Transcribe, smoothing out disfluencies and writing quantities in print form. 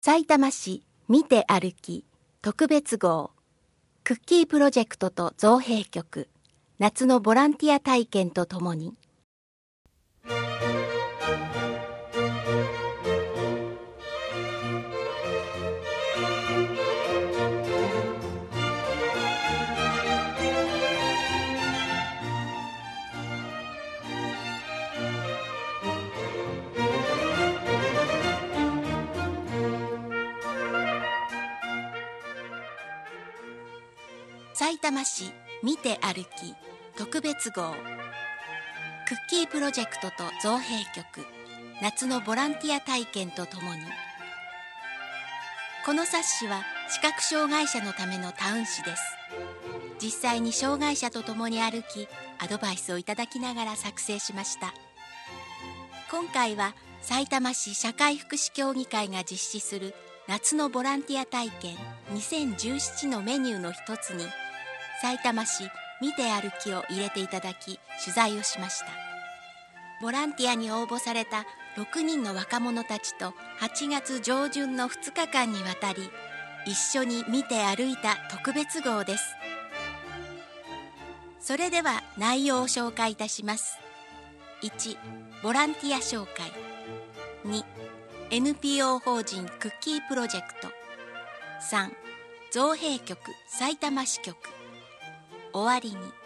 さいたま市見て歩き特別号クッキープロジェクトと造幣局夏のボランティア体験とともにさいたま市見て歩き特別号クッキープロジェクトと造幣局夏のボランティア体験とともに。この冊子は視覚障害者のためのタウン誌です。実際に障害者と共に歩きアドバイスをいただきながら作成しました。今回はさいたま市社会福祉協議会が実施する夏のボランティア体験2017のメニューの一つにさいたま市見て歩きを入れていただき取材をしました。ボランティアに応募された6人の若者たちと8月上旬の2日間にわたり一緒に見て歩いた特別号です。それでは内容を紹介いたします。1、ボランティア紹介。2、NPO 法人クッキープロジェクト。3、造幣局さいたま支局。終わりに。